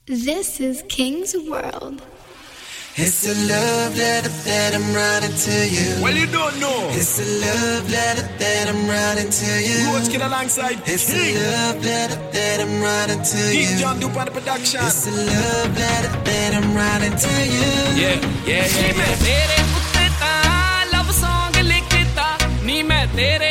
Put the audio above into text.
This is King's World. It's a love letter that I'm writing to you. Well, you don't know. It's a love letter that I'm writing to you. Roach Kid alongside It's King. a love letter that I'm writing to Deep you. John Dupe on the production. It's a love letter that I'm writing to you. Yeah. नी मैं तेरे उत्ते ता love song लिखता नी मैं तेरे